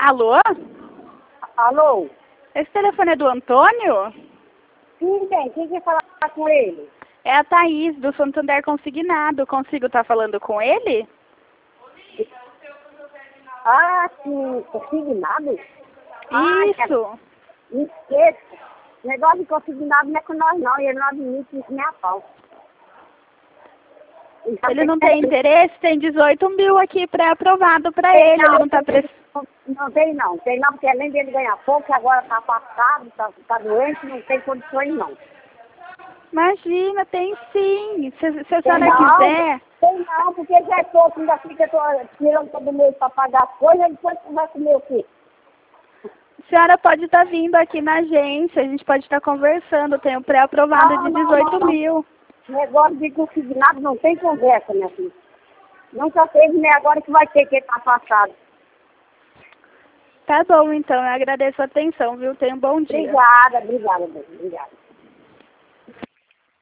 Alô? Alô? Esse telefone é do Antônio? Sim, bem, quem quer falar com ele? É a Thaís, do Santander Consignado. Consigo estar falando com ele? Ah, sim, consignado? Isso. Esqueça. Negócio de consignado não é com nós não, e ele não admite isso nem a pau. Ele não tem interesse? Tem 18 mil aqui pré-aprovado para ele. Ele não está precisando. Não tem não, porque além dele ganhar pouco, agora está afastado, tá doente, não tem condições não. Imagina, tem sim. Se a Tem senhora não, quiser. tem não, porque já é pouco, ainda fica tirando todo mês para pagar as coisas, depois você vai comer o quê? A senhora pode estar vindo aqui na agência, a gente pode estar conversando. Tem o pré-aprovado de 18 mil. Negócio de consignado não tem conversa, minha filha. Nunca teve, nem agora que vai ter, que ele tá afastado. Tá bom, então. Eu agradeço a atenção, viu? Tenha um bom dia. Obrigada, obrigada.